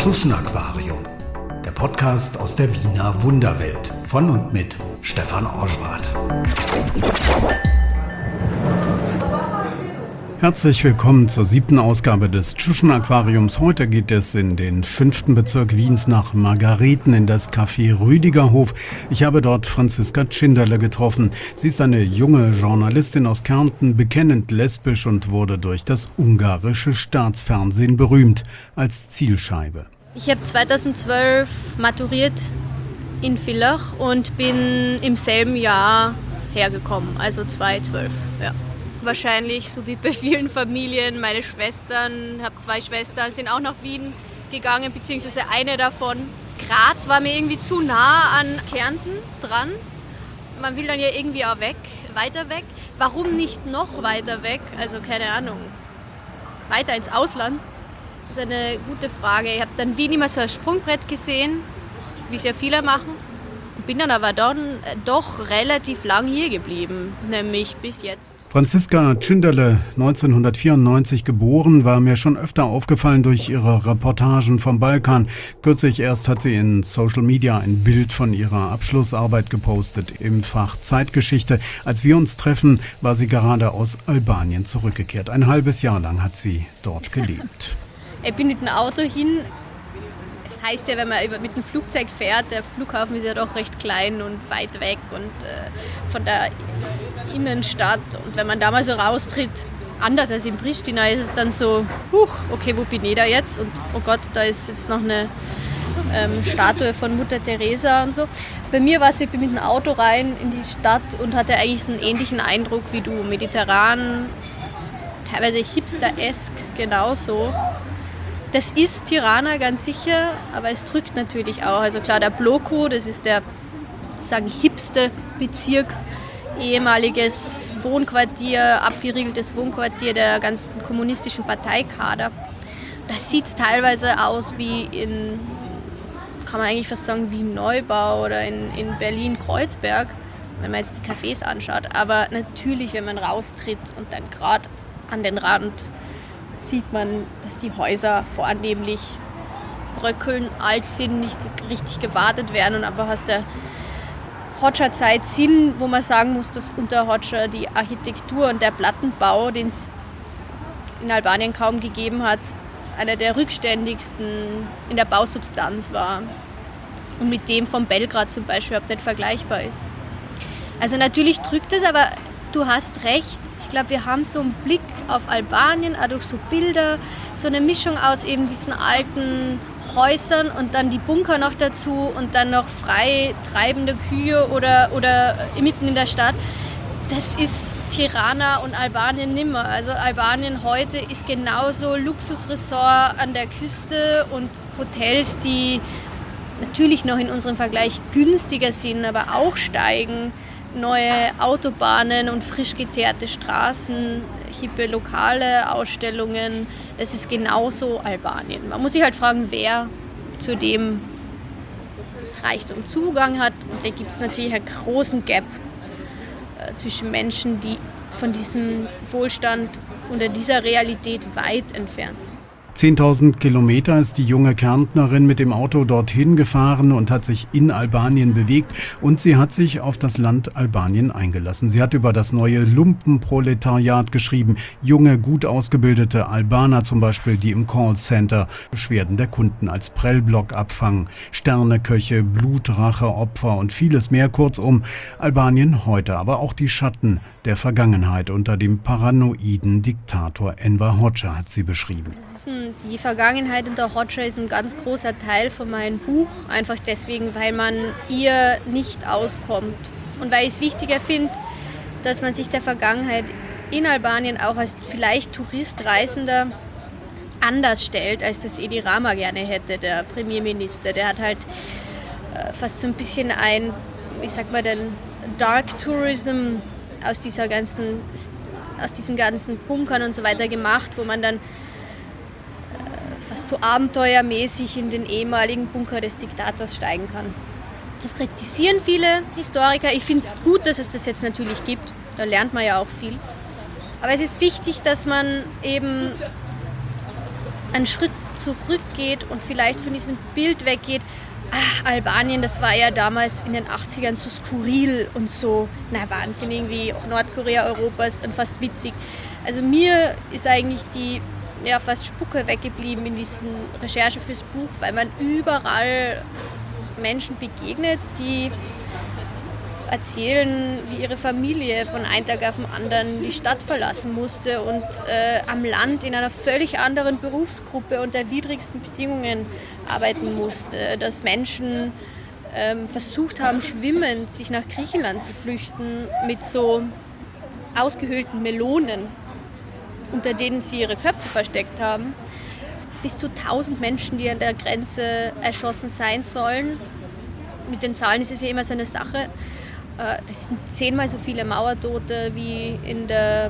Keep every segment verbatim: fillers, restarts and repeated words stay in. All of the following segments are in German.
Tschuschen-Aquarium, der Podcast aus der Wiener Wunderwelt von und mit Stefan Orschwart. Herzlich willkommen zur siebten Ausgabe des Tschuschen-Aquariums. Heute geht es in den fünften Bezirk Wiens nach Margareten in das Café Rüdigerhof. Ich habe dort Franziska Tschinderle getroffen. Sie ist eine junge Journalistin aus Kärnten, bekennend lesbisch und wurde durch das ungarische Staatsfernsehen berühmt als Zielscheibe. Ich habe zweitausendzwölf maturiert in Villach und bin im selben Jahr hergekommen, also zweitausendzwölf, ja. Wahrscheinlich, so wie bei vielen Familien, meine Schwestern, ich habe zwei Schwestern, sind auch nach Wien gegangen, beziehungsweise eine davon. Graz war mir irgendwie zu nah an Kärnten dran. Man will dann ja irgendwie auch weg, weiter weg. Warum nicht noch weiter weg? Also keine Ahnung, weiter ins Ausland? Das ist eine gute Frage. Ich habe dann Wien immer so als Sprungbrett gesehen, wie es ja viele machen. Bin dann aber dann doch relativ lang hier geblieben, nämlich bis jetzt. Franziska Tschinderle, neunzehnhundertvierundneunzig geboren, war mir schon öfter aufgefallen durch ihre Reportagen vom Balkan. Kürzlich erst hat sie in Social Media ein Bild von ihrer Abschlussarbeit gepostet im Fach Zeitgeschichte. Als wir uns treffen, war sie gerade aus Albanien zurückgekehrt. Ein halbes Jahr lang hat sie dort gelebt. Ich bin mit dem Auto hin. Das heißt ja, wenn man mit dem Flugzeug fährt, der Flughafen ist ja doch recht klein und weit weg und äh, von der Innenstadt. Und wenn man da mal so raustritt, anders als in Pristina, ist es dann so, huch, okay, wo bin ich da jetzt? Und oh Gott, da ist jetzt noch eine ähm, Statue von Mutter Teresa und so. Bei mir war es, ich bin mit dem Auto rein in die Stadt und hatte eigentlich einen ähnlichen Eindruck wie du, mediterran, teilweise hipster-esk, genauso. Das ist Tirana ganz sicher, aber es drückt natürlich auch. Also klar, der Bloku, das ist der sozusagen hipste Bezirk, ehemaliges Wohnquartier, abgeriegeltes Wohnquartier der ganzen kommunistischen Parteikader. Da sieht es teilweise aus wie in, kann man eigentlich fast sagen, wie Neubau oder in, in Berlin-Kreuzberg, wenn man jetzt die Cafés anschaut. Aber natürlich, wenn man raustritt und dann gerade an den Rand, sieht man, dass die Häuser vornehmlich bröckeln, alt sind, nicht richtig gewartet werden und einfach aus der Hoxha-Zeit sind, wo man sagen muss, dass unter Hoxha die Architektur und der Plattenbau, den es in Albanien kaum gegeben hat, einer der rückständigsten in der Bausubstanz war und mit dem von Belgrad zum Beispiel überhaupt nicht vergleichbar ist. Also natürlich drückt es, aber du hast recht. Ich glaube, wir haben so einen Blick auf Albanien, auch durch so Bilder, so eine Mischung aus eben diesen alten Häusern und dann die Bunker noch dazu und dann noch frei treibende Kühe oder, oder mitten in der Stadt. Das ist Tirana und Albanien nimmer. Also Albanien heute ist genauso Luxusresort an der Küste und Hotels, die natürlich noch in unserem Vergleich günstiger sind, aber auch steigen. Neue Autobahnen und frisch geteerte Straßen, hippe Lokale, Ausstellungen. Das ist genauso Albanien. Man muss sich halt fragen, wer zu dem Reichtum Zugang hat. Und da gibt es natürlich einen großen Gap äh, zwischen Menschen, die von diesem Wohlstand oder dieser Realität weit entfernt sind. zehntausend Kilometer ist die junge Kärntnerin mit dem Auto dorthin gefahren und hat sich in Albanien bewegt und sie hat sich auf das Land Albanien eingelassen. Sie hat über das neue Lumpenproletariat geschrieben, junge, gut ausgebildete Albaner zum Beispiel, die im Callcenter Beschwerden der Kunden als Prellblock abfangen, Sterneköche, Blutracheopfer und vieles mehr. Kurzum, Albanien heute, aber auch die Schatten der Vergangenheit unter dem paranoiden Diktator Enver Hoxha hat sie beschrieben. Das ist ein, die Vergangenheit unter Hoxha ist ein ganz großer Teil von meinem Buch, einfach deswegen, weil man ihr nicht auskommt und weil ich es wichtiger finde, dass man sich der Vergangenheit in Albanien auch als vielleicht Tourist, Reisender anders stellt, als das Edi Rama gerne hätte, der Premierminister. Der hat halt äh, fast so ein bisschen ein, wie sagt man denn, Dark Tourism aus dieser ganzen, aus diesen ganzen Bunkern und so weiter gemacht, wo man dann äh, fast so abenteuermäßig in den ehemaligen Bunker des Diktators steigen kann. Das kritisieren viele Historiker. Ich finde es gut, dass es das jetzt natürlich gibt. Da lernt man ja auch viel. Aber es ist wichtig, dass man eben einen Schritt zurückgeht und vielleicht von diesem Bild weggeht, ach, Albanien, das war ja damals in den achtzigern so skurril und so, na Wahnsinn, irgendwie Nordkorea Europas und fast witzig. Also mir ist eigentlich die ja, fast Spucke weggeblieben in diesen Recherche fürs Buch, weil man überall Menschen begegnet, die erzählen, wie ihre Familie von einem Tag auf den anderen die Stadt verlassen musste und äh, am Land in einer völlig anderen Berufsgruppe unter widrigsten Bedingungen arbeiten musste. Dass Menschen ähm, versucht haben, schwimmend sich nach Griechenland zu flüchten mit so ausgehöhlten Melonen, unter denen sie ihre Köpfe versteckt haben. Bis zu tausend Menschen, die an der Grenze erschossen sein sollen. Mit den Zahlen ist es ja immer so eine Sache. Das sind zehnmal so viele Mauertote wie in der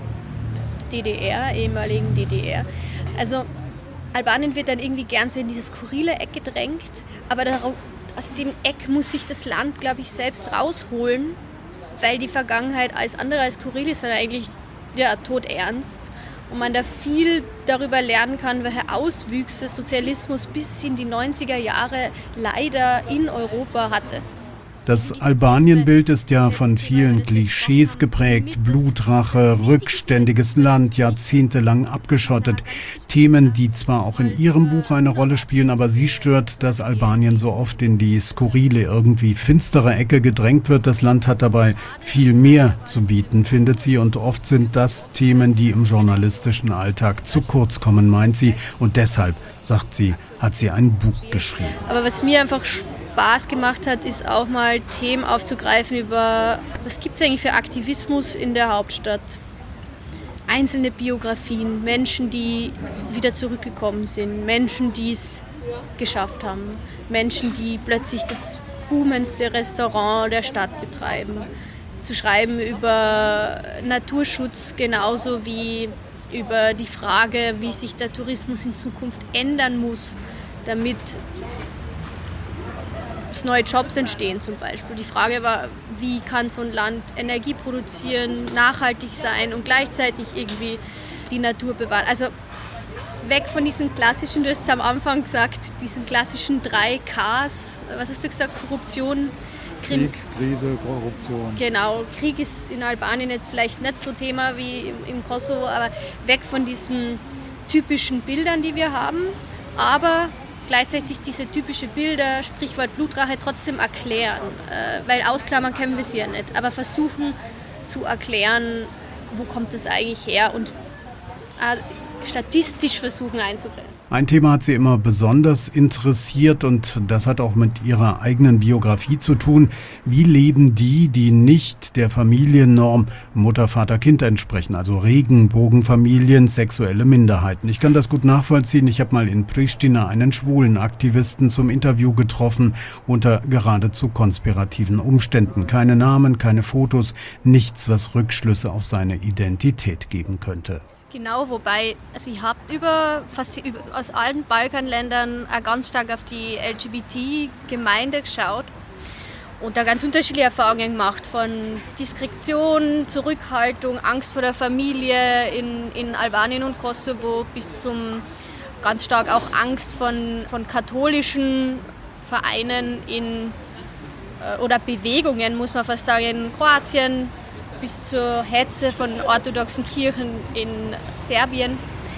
D D R, ehemaligen D D R. Also Albanien wird dann irgendwie gern so in dieses skurrile Eck gedrängt, aber aus dem Eck muss sich das Land, glaube ich, selbst rausholen, weil die Vergangenheit alles andere als skurril ist, sondern eigentlich ja, todernst. Und man da viel darüber lernen kann, welche Auswüchse Sozialismus bis in die neunziger Jahre leider in Europa hatte. Das Albanien-Bild ist ja von vielen Klischees geprägt. Blutrache, rückständiges Land, jahrzehntelang abgeschottet. Themen, die zwar auch in Ihrem Buch eine Rolle spielen, aber Sie stört, dass Albanien so oft in die skurrile, irgendwie finstere Ecke gedrängt wird. Das Land hat dabei viel mehr zu bieten, findet sie. Und oft sind das Themen, die im journalistischen Alltag zu kurz kommen, meint sie. Und deshalb, sagt sie, hat sie ein Buch geschrieben. Aber was mir einfach Spaß gemacht hat, ist auch mal Themen aufzugreifen über, was gibt es eigentlich für Aktivismus in der Hauptstadt. Einzelne Biografien, Menschen, die wieder zurückgekommen sind, Menschen, die es geschafft haben, Menschen, die plötzlich das boomendste Restaurant der Stadt betreiben. Zu schreiben über Naturschutz genauso wie über die Frage, wie sich der Tourismus in Zukunft ändern muss, damit neue Jobs entstehen zum Beispiel. Die Frage war, wie kann so ein Land Energie produzieren, nachhaltig sein und gleichzeitig irgendwie die Natur bewahren. Also weg von diesen klassischen, du hast es am Anfang gesagt, diesen klassischen drei Ks. Was hast du gesagt? Korruption, Krieg, Krise, Korruption. Genau, Krieg ist in Albanien jetzt vielleicht nicht so Thema wie im, im Kosovo, aber weg von diesen typischen Bildern, die wir haben, aber gleichzeitig diese typischen Bilder, Sprichwort Blutrache, trotzdem erklären. Äh, weil ausklammern können wir sie ja nicht, aber versuchen zu erklären, wo kommt das eigentlich her und äh, statistisch versuchen einzugrenzen. Ein Thema hat sie immer besonders interessiert und das hat auch mit ihrer eigenen Biografie zu tun. Wie leben die, die nicht der Familiennorm Mutter, Vater, Kind entsprechen, also Regenbogenfamilien, sexuelle Minderheiten? Ich kann das gut nachvollziehen. Ich habe mal in Pristina einen schwulen Aktivisten zum Interview getroffen unter geradezu konspirativen Umständen. Keine Namen, keine Fotos, nichts, was Rückschlüsse auf seine Identität geben könnte. Genau, wobei, also ich habe über, fast über, aus allen Balkanländern auch ganz stark auf die L G B T-Gemeinde geschaut und da ganz unterschiedliche Erfahrungen gemacht, von Diskretion, Zurückhaltung, Angst vor der Familie in, in Albanien und Kosovo bis zum ganz stark auch Angst von, von katholischen Vereinen in, oder Bewegungen, muss man fast sagen, in Kroatien, bis zur Hetze von orthodoxen Kirchen in Serbien.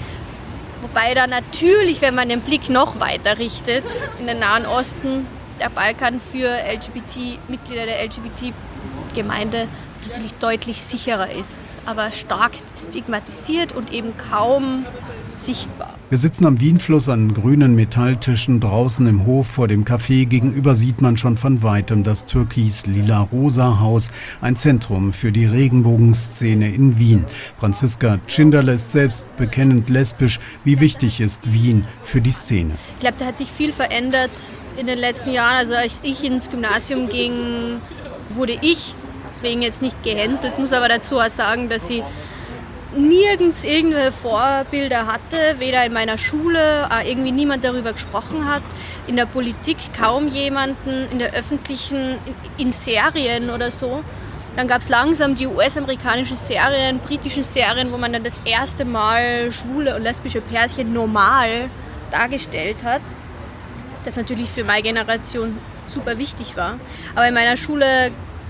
Wobei da natürlich, wenn man den Blick noch weiter richtet, in den Nahen Osten, der Balkan für L G B T, Mitglieder der L G B T-Gemeinde natürlich deutlich sicherer ist, aber stark stigmatisiert und eben kaum sichtbar. Wir sitzen am Wienfluss an grünen Metalltischen draußen im Hof vor dem Café. Gegenüber sieht man schon von weitem das türkis-lila-rosa-Haus, ein Zentrum für die Regenbogenszene in Wien. Franziska Tschinderle ist selbst bekennend lesbisch. Wie wichtig ist Wien für die Szene? Ich glaube, da hat sich viel verändert in den letzten Jahren. Also als ich ins Gymnasium ging, wurde ich, deswegen jetzt nicht gehänselt, muss aber dazu auch sagen, dass ich nirgends irgendwelche Vorbilder hatte, weder in meiner Schule, irgendwie niemand darüber gesprochen hat, in der Politik kaum jemanden, in der öffentlichen, in Serien oder so. Dann gab es langsam die U S-amerikanischen Serien, britischen Serien, wo man dann das erste Mal schwule und lesbische Pärchen normal dargestellt hat. Das natürlich für meine Generation super wichtig war. Aber in meiner Schule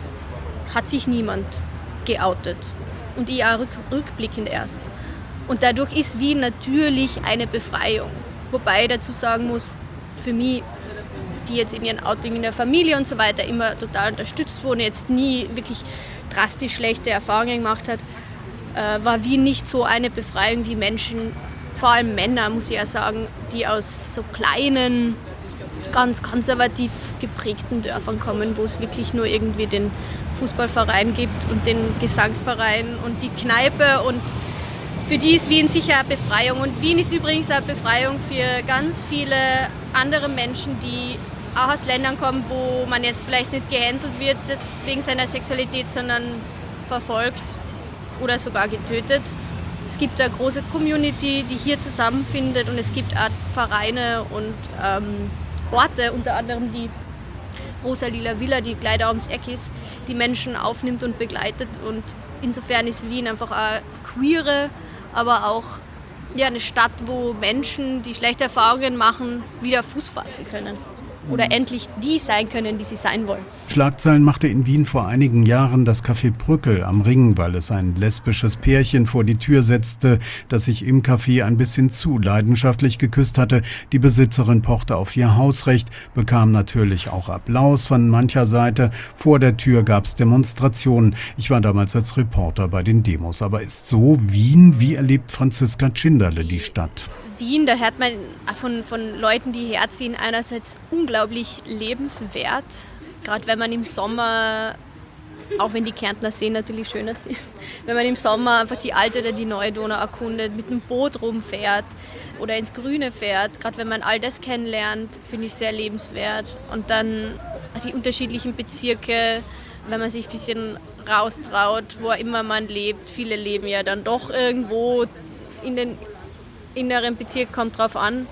hat sich niemand geoutet. Und ich auch rück, rückblickend erst. Und dadurch ist Wien natürlich eine Befreiung. Wobei ich dazu sagen muss, für mich, die jetzt in ihren Outing in der Familie und so weiter immer total unterstützt wurden, jetzt nie wirklich drastisch schlechte Erfahrungen gemacht hat, äh, war Wien nicht so eine Befreiung wie Menschen, vor allem Männer, muss ich ja sagen, die aus so kleinen, ganz konservativ geprägten Dörfern kommen, wo es wirklich nur irgendwie den Fußballverein gibt und den Gesangsverein und die Kneipe, und für die ist Wien sicher eine Befreiung. Und Wien ist übrigens eine Befreiung für ganz viele andere Menschen, die auch aus Ländern kommen, wo man jetzt vielleicht nicht gehänselt wird wegen seiner Sexualität, sondern verfolgt oder sogar getötet. Es gibt eine große Community, die hier zusammenfindet, und es gibt auch Vereine und ähm, Orte, unter anderem die Rosa-Lila Villa, die gleich da ums Eck ist, die Menschen aufnimmt und begleitet. Und insofern ist Wien einfach eine queere, aber auch ja, eine Stadt, wo Menschen, die schlechte Erfahrungen machen, wieder Fuß fassen können. Oder endlich die sein können, die sie sein wollen. Schlagzeilen machte in Wien vor einigen Jahren das Café Brückel am Ring, weil es ein lesbisches Pärchen vor die Tür setzte, das sich im Café ein bisschen zu leidenschaftlich geküsst hatte. Die Besitzerin pochte auf ihr Hausrecht, bekam natürlich auch Applaus von mancher Seite. Vor der Tür gab es Demonstrationen. Ich war damals als Reporter bei den Demos. Aber ist so Wien? Wie erlebt Franziska Tschinderle die Stadt? Wien, da hört man von, von Leuten, die herziehen, einerseits unglaublich lebenswert. Gerade wenn man im Sommer, auch wenn die Kärntner Seen natürlich schöner sind, wenn man im Sommer einfach die alte oder die neue Donau erkundet, mit dem Boot rumfährt oder ins Grüne fährt. Gerade wenn man all das kennenlernt, finde ich sehr lebenswert. Und dann die unterschiedlichen Bezirke, wenn man sich ein bisschen raustraut, wo immer man lebt. Viele leben ja dann doch irgendwo in den inneren Bezirk, kommt drauf an.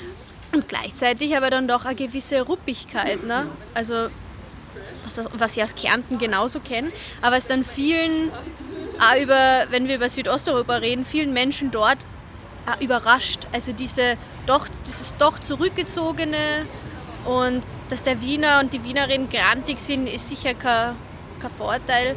Und gleichzeitig aber dann doch eine gewisse Ruppigkeit. Ne? Also was, was ich aus Kärnten genauso kenne, aber es dann vielen, auch über, wenn wir über Südosteuropa reden, vielen Menschen dort auch überrascht. Also diese doch, dieses doch zurückgezogene, und dass der Wiener und die Wienerin grantig sind, ist sicher kein, kein Vorteil.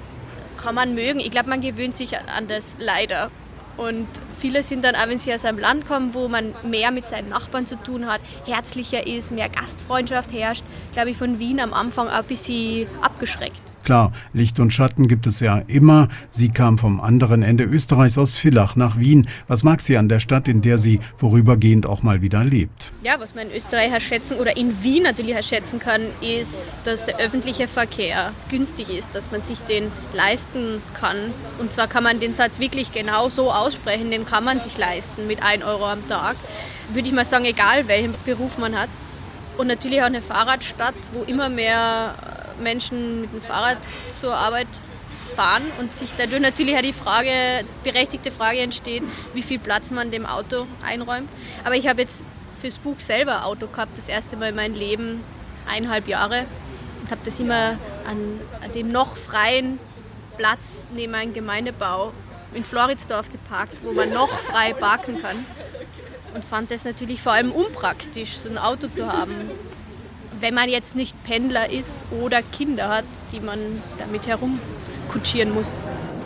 Das kann man mögen. Ich glaube, man gewöhnt sich an das leider. Und viele sind dann auch, wenn sie aus einem Land kommen, wo man mehr mit seinen Nachbarn zu tun hat, herzlicher ist, mehr Gastfreundschaft herrscht, glaube ich, von Wien am Anfang auch ein bisschen abgeschreckt. Klar, Licht und Schatten gibt es ja immer. Sie kam vom anderen Ende Österreichs aus Villach nach Wien. Was mag sie an der Stadt, in der sie vorübergehend auch mal wieder lebt? Ja, was man in Österreich schätzen oder in Wien natürlich schätzen kann, ist, dass der öffentliche Verkehr günstig ist, dass man sich den leisten kann. Und zwar kann man den Satz wirklich genau so aussprechen, den kann man sich leisten mit ein Euro am Tag. Würde ich mal sagen, egal welchen Beruf man hat. Und natürlich auch eine Fahrradstadt, wo immer mehr Menschen mit dem Fahrrad zur Arbeit fahren und sich dadurch natürlich auch die Frage, berechtigte Frage entsteht, wie viel Platz man dem Auto einräumt. Aber ich habe jetzt fürs Buch selber ein Auto gehabt, das erste Mal in meinem Leben, eineinhalb Jahre, und habe das immer an, an dem noch freien Platz neben einem Gemeindebau in Floridsdorf geparkt, wo man noch frei parken kann, und fand das natürlich vor allem unpraktisch, so ein Auto zu haben, wenn man jetzt nicht Pendler ist oder Kinder hat, die man damit herumkutschieren muss.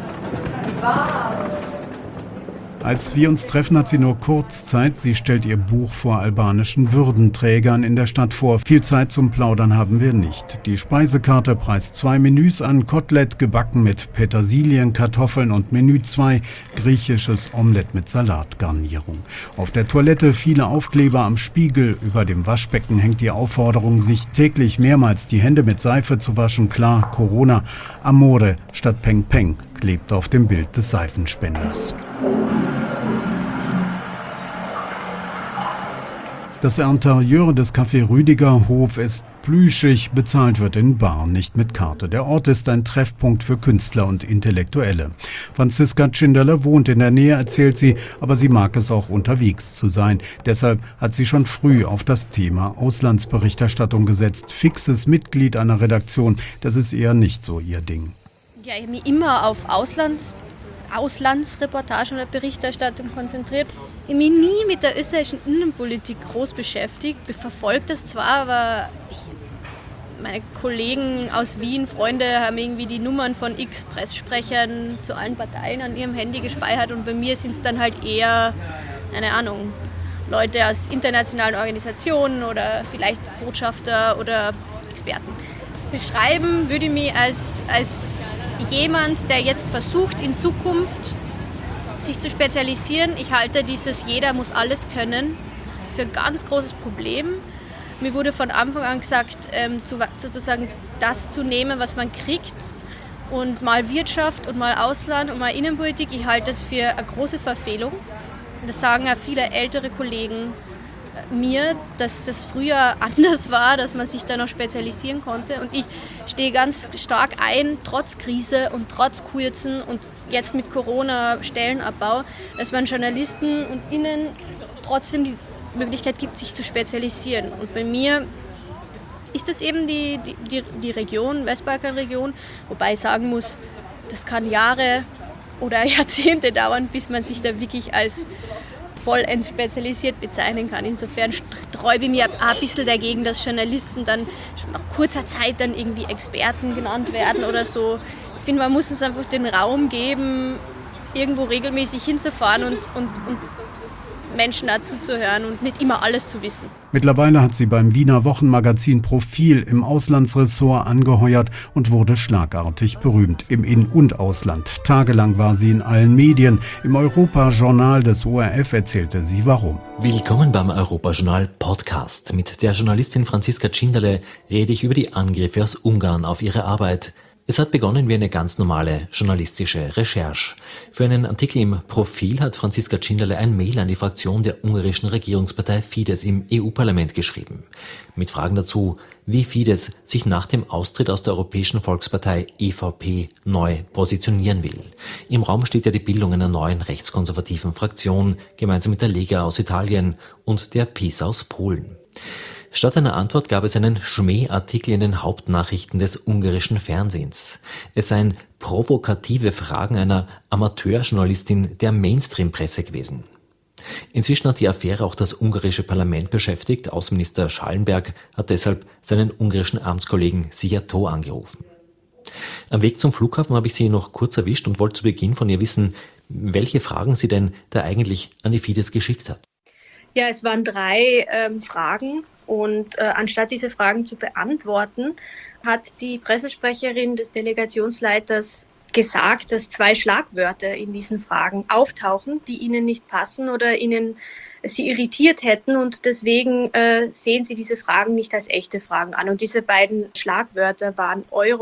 Als wir uns treffen, hat sie nur kurz Zeit. Sie stellt ihr Buch vor albanischen Würdenträgern in der Stadt vor. Viel Zeit zum Plaudern haben wir nicht. Die Speisekarte preist zwei Menüs an: Kotelett gebacken mit Petersilien, Kartoffeln, und Menü zwei, griechisches Omelett mit Salatgarnierung. Auf der Toilette viele Aufkleber am Spiegel. Über dem Waschbecken hängt die Aufforderung, sich täglich mehrmals die Hände mit Seife zu waschen. Klar, Corona. Amore statt Peng Peng klebt auf dem Bild des Seifenspenders. Das Interieur des Café Rüdiger Hof ist plüschig, bezahlt wird in bar, nicht mit Karte. Der Ort ist ein Treffpunkt für Künstler und Intellektuelle. Franziska Tschinderle wohnt in der Nähe, erzählt sie, aber sie mag es auch, unterwegs zu sein. Deshalb hat sie schon früh auf das Thema Auslandsberichterstattung gesetzt. Fixes Mitglied einer Redaktion, das ist eher nicht so ihr Ding. Ja, ich habe mich immer auf Auslands, Auslandsreportagen oder Berichterstattung konzentriert. Ich habe mich nie mit der österreichischen Innenpolitik groß beschäftigt. Ich verfolge das zwar, aber ich, meine Kollegen aus Wien, Freunde, haben irgendwie die Nummern von x Presssprechern zu allen Parteien an ihrem Handy gespeichert und bei mir sind es dann halt eher, keine Ahnung, Leute aus internationalen Organisationen oder vielleicht Botschafter oder Experten. Beschreiben würde ich mich als, als jemand, der jetzt versucht, in Zukunft sich zu spezialisieren. Ich halte dieses Jeder muss alles können für ein ganz großes Problem. Mir wurde von Anfang an gesagt, ähm, zu, sozusagen das zu nehmen, was man kriegt. Und mal Wirtschaft und mal Ausland und mal Innenpolitik, ich halte das für eine große Verfehlung. Das sagen auch viele ältere Kollegen mir, dass das früher anders war, dass man sich da noch spezialisieren konnte. Und ich stehe ganz stark ein, trotz Krise und trotz Kürzen und jetzt mit Corona-Stellenabbau, dass man Journalisten und Innen trotzdem die Möglichkeit gibt, sich zu spezialisieren. Und bei mir ist das eben die, die, die Region, Westbalkanregion, wobei ich sagen muss, das kann Jahre oder Jahrzehnte dauern, bis man sich da wirklich als vollends spezialisiert bezeichnen kann. Insofern sträube ich mir auch ein bisschen dagegen, dass Journalisten dann schon nach kurzer Zeit dann irgendwie Experten genannt werden oder so. Ich finde, man muss uns einfach den Raum geben, irgendwo regelmäßig hinzufahren und, und, und Menschen dazu zu hören und nicht immer alles zu wissen. Mittlerweile hat sie beim Wiener Wochenmagazin Profil im Auslandsressort angeheuert und wurde schlagartig berühmt im In- und Ausland. Tagelang war sie in allen Medien. Im Europajournal des O R F erzählte sie warum. Willkommen beim Europajournal Podcast. Mit der Journalistin Franziska Tschinderle rede ich über die Angriffe aus Ungarn auf ihre Arbeit. Es hat begonnen wie eine ganz normale journalistische Recherche. Für einen Artikel im Profil hat Franziska Tschinderle ein Mail an die Fraktion der ungarischen Regierungspartei Fidesz im E U-Parlament geschrieben. Mit Fragen dazu, wie Fidesz sich nach dem Austritt aus der Europäischen Volkspartei E V P neu positionieren will. Im Raum steht ja die Bildung einer neuen rechtskonservativen Fraktion, gemeinsam mit der Lega aus Italien und der PiS aus Polen. Statt einer Antwort gab es einen Schmähartikel in den Hauptnachrichten des ungarischen Fernsehens. Es seien provokative Fragen einer Amateurjournalistin der Mainstream-Presse gewesen. Inzwischen hat die Affäre auch das ungarische Parlament beschäftigt. Außenminister Schallenberg hat deshalb seinen ungarischen Amtskollegen Szijjártó angerufen. Am Weg zum Flughafen habe ich sie noch kurz erwischt und wollte zu Beginn von ihr wissen, welche Fragen sie denn da eigentlich an die Fidesz geschickt hat. Ja, es waren drei ähm, Fragen. Und äh, anstatt diese Fragen zu beantworten, hat die Pressesprecherin des Delegationsleiters gesagt, dass zwei Schlagwörter in diesen Fragen auftauchen, die ihnen nicht passen oder ihnen sie irritiert hätten. Und deswegen äh, sehen sie diese Fragen nicht als echte Fragen an. Und diese beiden Schlagwörter waren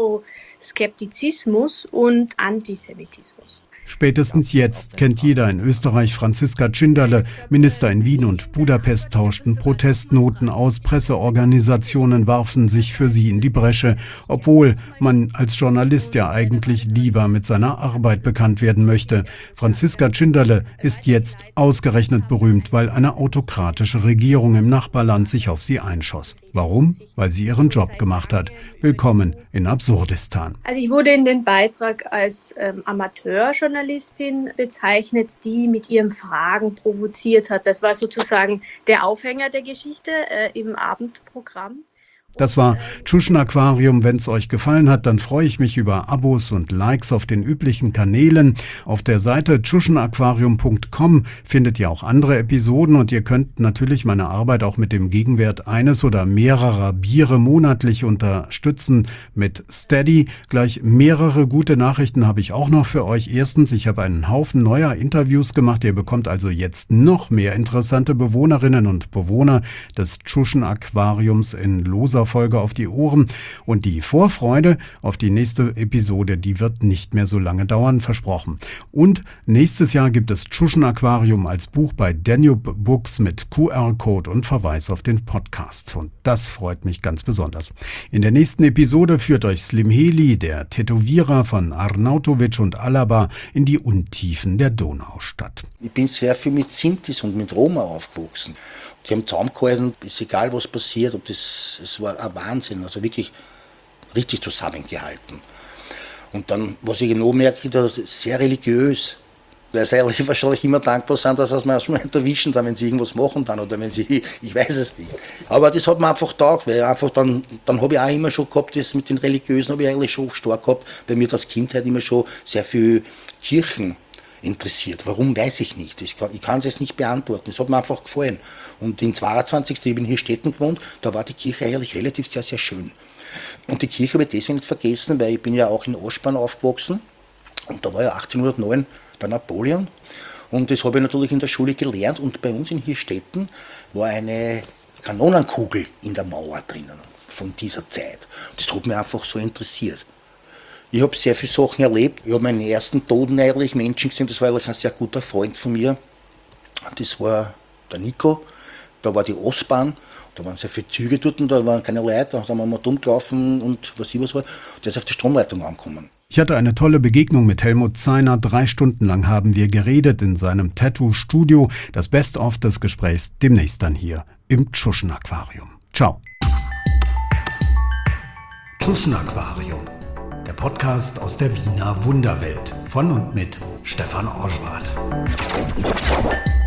Euroskeptizismus und Antisemitismus. Spätestens jetzt kennt jeder in Österreich Franziska Tschinderle. Minister in Wien und Budapest tauschten Protestnoten aus. Presseorganisationen warfen sich für sie in die Bresche, obwohl man als Journalist ja eigentlich lieber mit seiner Arbeit bekannt werden möchte. Franziska Tschinderle ist jetzt ausgerechnet berühmt, weil eine autokratische Regierung im Nachbarland sich auf sie einschoss. Warum? Weil sie ihren Job gemacht hat. Willkommen in Absurdistan. Also ich wurde in den Beitrag als ähm, Amateurjournalistin bezeichnet, die mit ihren Fragen provoziert hat. Das war sozusagen der Aufhänger der Geschichte äh, im Abendprogramm. Das war Tschuschen Aquarium. Wenn es euch gefallen hat, dann freue ich mich über Abos und Likes auf den üblichen Kanälen. Auf der Seite tschuschen aquarium punkt com findet ihr auch andere Episoden und ihr könnt natürlich meine Arbeit auch mit dem Gegenwert eines oder mehrerer Biere monatlich unterstützen mit Steady. Gleich mehrere gute Nachrichten habe ich auch noch für euch. Erstens, ich habe einen Haufen neuer Interviews gemacht. Ihr bekommt also jetzt noch mehr interessante Bewohnerinnen und Bewohner des Tschuschen Aquariums in loser Folge auf die Ohren und die Vorfreude auf die nächste Episode, die wird nicht mehr so lange dauern, versprochen. Und nächstes Jahr gibt es Tschuschen Aquarium als Buch bei Danube Books mit Q R-Code und Verweis auf den Podcast. Und das freut mich ganz besonders. In der nächsten Episode führt euch Slim Heli, der Tätowierer von Arnautovic und Alaba, in die Untiefen der Donaustadt. Ich bin sehr viel mit Sintis und mit Roma aufgewachsen. Die haben zusammengehalten, ist egal was passiert, ob das, es war ein Wahnsinn, also wirklich richtig zusammengehalten. Und dann, was ich noch merke, das ist sehr religiös. Weil sie eigentlich wahrscheinlich immer dankbar sind, dass sie es manchmal nicht erwischen, dann, wenn sie irgendwas machen dann, oder wenn sie, ich weiß es nicht. Aber das hat mir einfach getaugt, weil einfach dann, dann habe ich auch immer schon gehabt, das mit den Religiösen habe ich eigentlich schon stark gehabt, weil mir das Kindheit immer schon sehr viel Kirchen interessiert. Warum, weiß ich nicht. Ich kann, ich kann es jetzt nicht beantworten. Es hat mir einfach gefallen. Und in zweiundzwanzig, ich bin hier Städten gewohnt, da war die Kirche eigentlich relativ sehr, sehr schön. Und die Kirche habe ich deswegen nicht vergessen, weil ich bin ja auch in Aschbahn aufgewachsen. Und da war ja achtzehnhundertneun bei Napoleon. Und das habe ich natürlich in der Schule gelernt. Und bei uns in Hirstetten war eine Kanonenkugel in der Mauer drinnen von dieser Zeit. Das hat mich einfach so interessiert. Ich habe sehr viele Sachen erlebt. Ich habe meinen ersten Toten eigentlich Menschen gesehen. Das war eigentlich ein sehr guter Freund von mir. Das war der Nico. Da war die Ostbahn. Da waren sehr viele Züge dort und da waren keine Leute. Da sind wir mal dumm gelaufen und was ich was war. Der ist auf die Stromleitung angekommen. Ich hatte eine tolle Begegnung mit Helmut Zeiner. Drei Stunden lang haben wir geredet in seinem Tattoo-Studio. Das Best-of des Gesprächs demnächst dann hier im Tschuschen-Aquarium. Ciao. Tschuschen-Aquarium, der Podcast aus der Wiener Wunderwelt. Von und mit Stefan Orschwart.